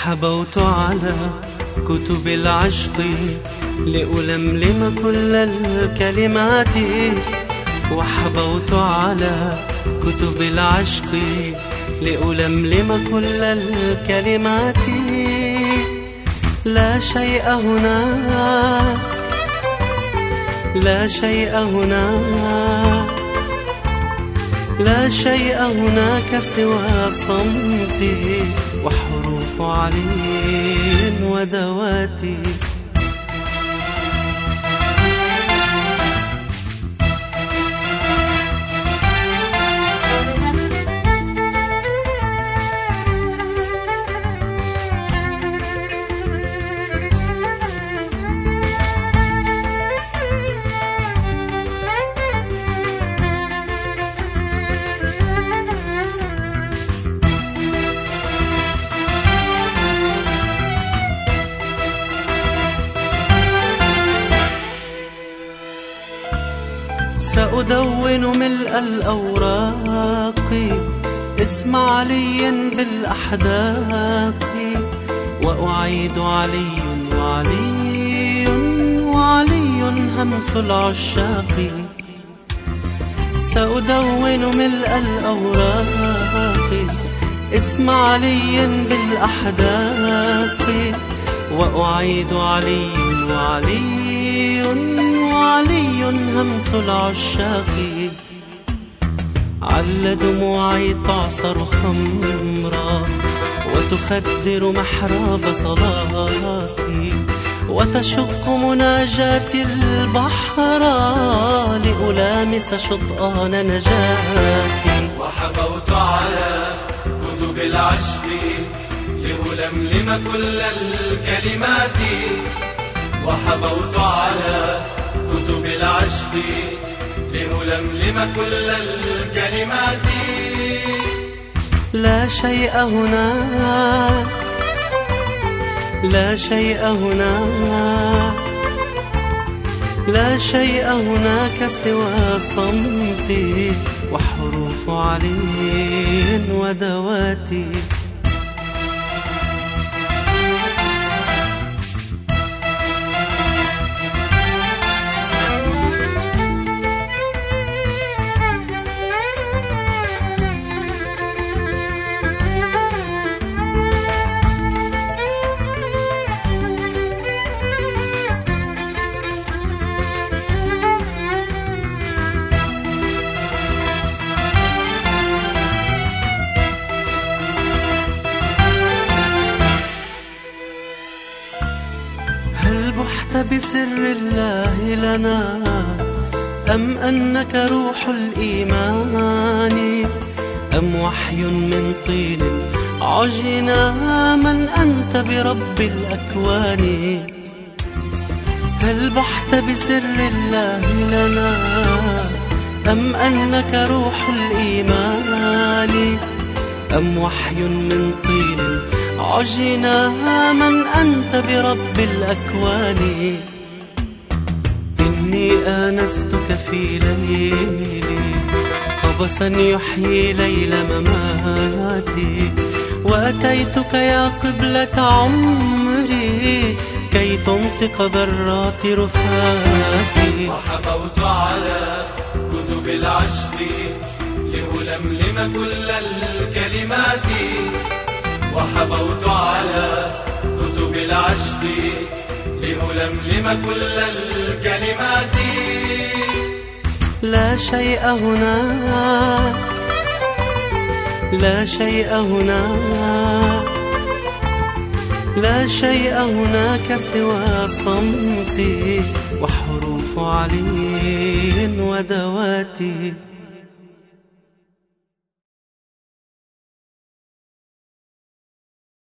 وحبوت على كتب العشق لألملم كل الكلمات. وحبوت على كتب العشق لألملم كل الكلمات. لا شيء هنا، لا شيء هنا، لا شيء هناك سوى صمتي وحروف علي ودواتي. سأدون ملء الأوراق اسم علي بالأحداق، وأعيد علي وعلي وعلي همس العشاق. سأدون ملء الأوراق اسم علي بالأحداق، وأعيد علي وعلي وعلي همس العشاق. عل دموعي تعصر خمرا وتخدر محراب صلاتي، وتشق مناجاتي البحر لألامس شطآن نجاتي. وحبوت على كتب العشق لألملم كل الكلمات. وحبوت على كتب العشق لألملم كل الكلمات. لا شيء هنا، لا شيء هنا، لا شيء هناك سوى صمتي وحروف علي ودواتي. هل بحت بسر الله لنا أم أنك روح الإيمان، أم وحي من طين عجنا من أنت برب الأكوان. هل بحت بسر الله لنا أم أنك روح الإيمان، أم وحي من طين عجنا من أنت برب الأكوان. إني آنستك في ليلي قبسا يحيي ليل مماتي، وأتيتك يا قبلة عمري كي تنطق ذرات رفاتي. وحبوت على كتب العشق لألملم كل الكلمات. وحبوت على كتب العشق لألملم كل الكلمات. لا شيء هنا، لا شيء هنا، لا شيء هناك سوى صمتي وحروف علي ودواتي.